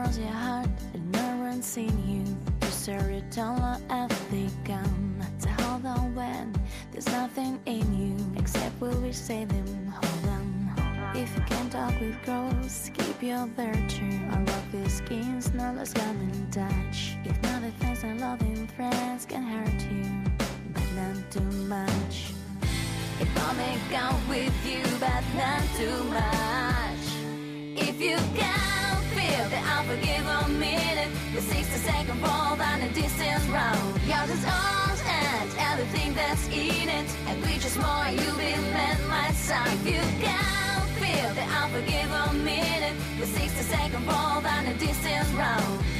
knows your heart and no one's seen you. You serve your dollar every gun to hold on when there's nothing in you except will we say them. Hold on. If you can't talk with girls, keep your virtue. Or rock with skins, no less come in touch. If not the things and loving friends can hurt you, but not too much. It won't make out with you, but not too much. If you can't feel the unforgivable minute, the 60-second fall down a distance round. You're just arms and everything that's in it, and we just more you be meant my son. If you can't feel the unforgivable minute, the 60-second fall down a distance round.